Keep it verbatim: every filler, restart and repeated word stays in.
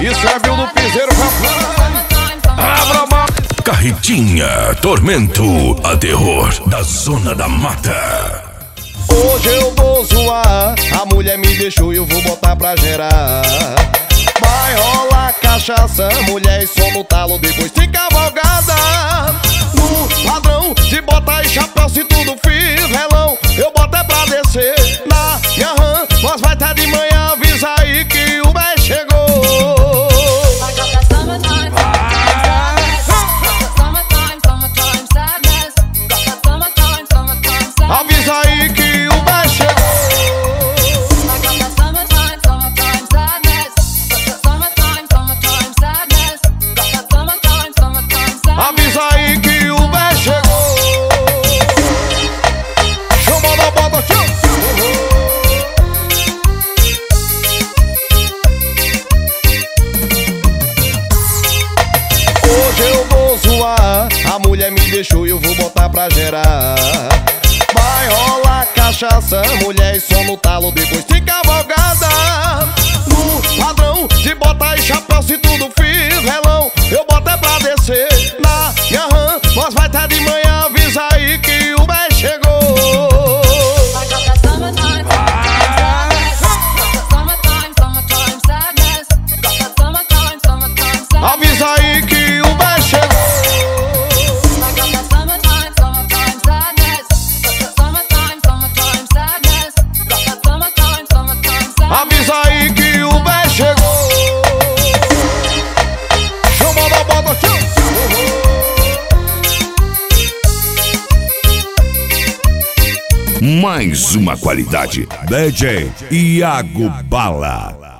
Isso é Bill do Piseiro, rapaz. Abra mais. Carretinha, Tormento, a terror da Zona da Mata. Hoje eu vou zoar, a mulher me deixou e eu vou botar pra gerar. Vai rolar cachaça, mulher e som no talo, depois tem cavalgada. No padrão de bota e chapéu, se tudo fiz relão, eu boto é pra descer na minha RAM. Nós vai tá de manhã, avisa aí que o bem chegou. Avisa aí que o bem chegou. Avisa aí que o bem chegou. Chama da bota, tchau. Hoje eu vou zoar, a mulher me deixou e eu vou botar pra gerar. Vai rolar cachaça, mulher e som no talo, depois tem cavalgada. No padrão de bota e chapéu, se tudo fiz relão, eu boto é pra descer na minha RAM. Nós vai tá de manhã, avisa aí que o bem chegou. Avisa aí que o bem chegou. Avisa aí que o bem chegou. Chama da bota, tchau. Mais uma qualidade. D J Iago Bala.